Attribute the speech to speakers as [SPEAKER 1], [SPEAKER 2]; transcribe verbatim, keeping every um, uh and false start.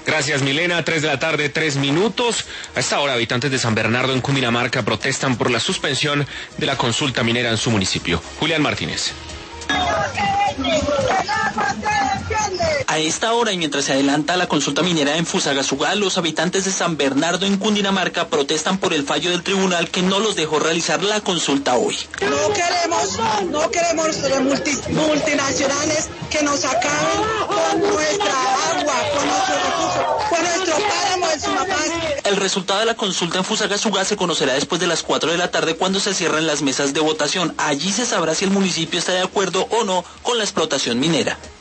[SPEAKER 1] Gracias, Milena. Tres de la tarde, tres minutos. A esta hora, habitantes de San Bernardo, en Cundinamarca, protestan por la suspensión de la consulta minera en su municipio. Julián Martínez.
[SPEAKER 2] A esta hora y mientras se adelanta la consulta minera en Fusagasugá, los habitantes de San Bernardo en Cundinamarca protestan por el fallo del tribunal que no los dejó realizar la consulta hoy.
[SPEAKER 3] No queremos, no queremos multi, multinacionales que nos acaben con nuestra agua, con nuestros recursos, con nuestro páramo de Sumapaz.
[SPEAKER 2] El resultado de la consulta en Fusagasugá se conocerá después de las cuatro de la tarde cuando se cierren las mesas de votación. Allí se sabrá si el municipio está de acuerdo o no con la explotación minera.